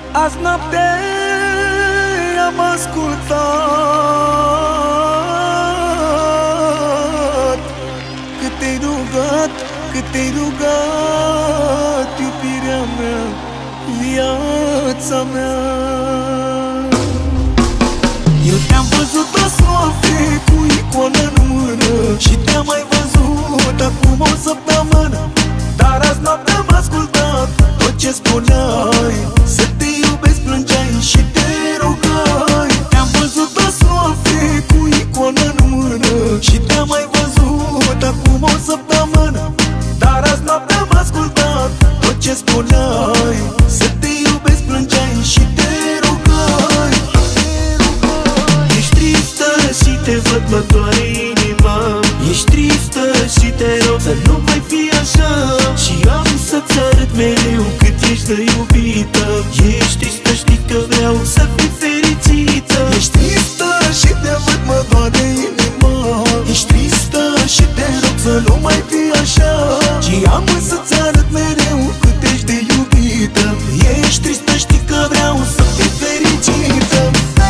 Azi noapte am ascultat cât te-ai rugat, cât te-ai rugat, iubirea mea, viața mea. Eu te-am văzut azi noapte cu icoana în mână și te-am mai văzut acum o săptămână. Dar azi noapte am ascultat tot ce spuneai, să te iubesc plângeai și te rugai. Te-am văzut azi noapte cu icoana în mână și te-am mai văzut acum o săptămână. Dar azi noapte am ascultat tot ce spuneai, să te iubesc plângeai și te rugai. Ești tristă și te văd, mă doare inima. Ești tristă și te rog să nu mai fii așa, și am să-ți arăt mereu cât ești de iubită. Ești tristă, știi că vreau să fii fericită. Ești tristă și te văd, mă doare inima. Ești tristă și te rog să nu mai fii așa, și am să-ți arăt mereu cât ești de iubită. Ești tristă, știi că vreau să fii fericită.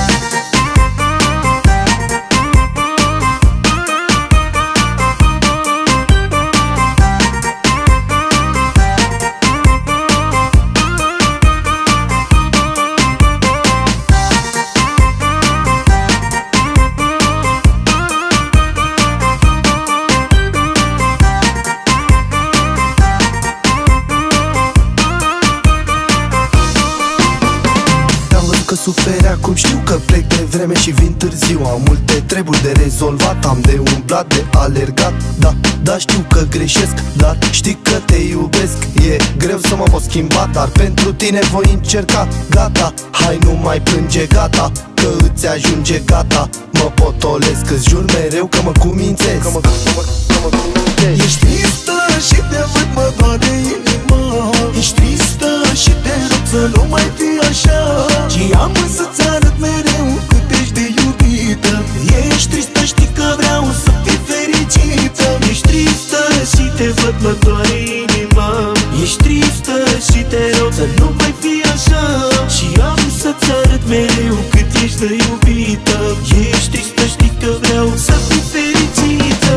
Că suferi acum, știu că plec de vreme și vin târziu. Am multe treburi de rezolvat, am de umblat, de alergat. Da, știu că greșesc, dar știi că te iubesc. E greu să mă pot schimba, dar pentru tine voi încerca. Gata, hai nu mai plânge, gata, că îți ajunge gata. Mă potolesc, îți jur mereu că mă cumințesc. Ești tristă și te văd, mă doare inima. Ești tristă și te rog să nu mai fii așa, și am să-ți arăt mereu cât ești de iubită. Ești tristă, știi că vreau să fii fericită. Ești tristă și te văd, mă doare inima. Ești tristă și te rog să nu mai fii așa, și am să-ți arăt mereu cât ești de iubită. Ești tristă, știi că vreau să fii fericită.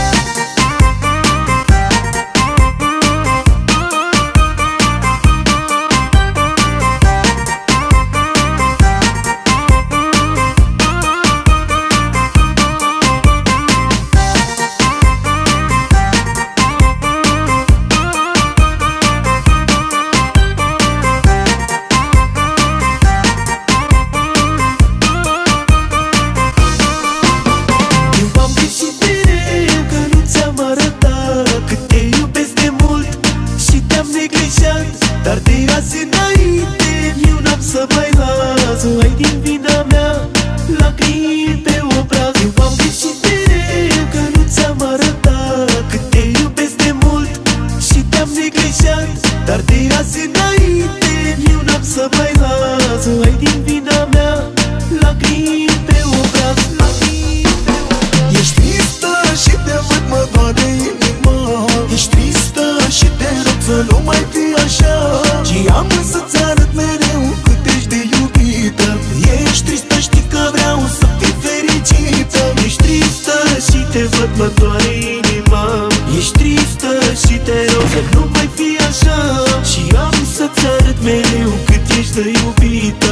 Dar de azi înainte eu n-am să mai las. Ai din vina mea lacrimi pe obraz. Eu am greșit mereu că nu ți-am arătat cât te iubesc de mult și te-am neglijat. Dar de azi înainte eu n-am să mai las. Ai din vina mea lacrimi pe obraz. Ești tristă și te văd, mă doare inima. Ești tristă și te rog să nu mai fii așa, și am să-ți arăt mereu cât ești de iubită. Ești tristă, știi că vreau să fii fericită. Ești tristă și te văd, mă doare inima. Ești tristă și te rog să nu mai fii așa, și am să-ți arăt mereu cât ești de iubită.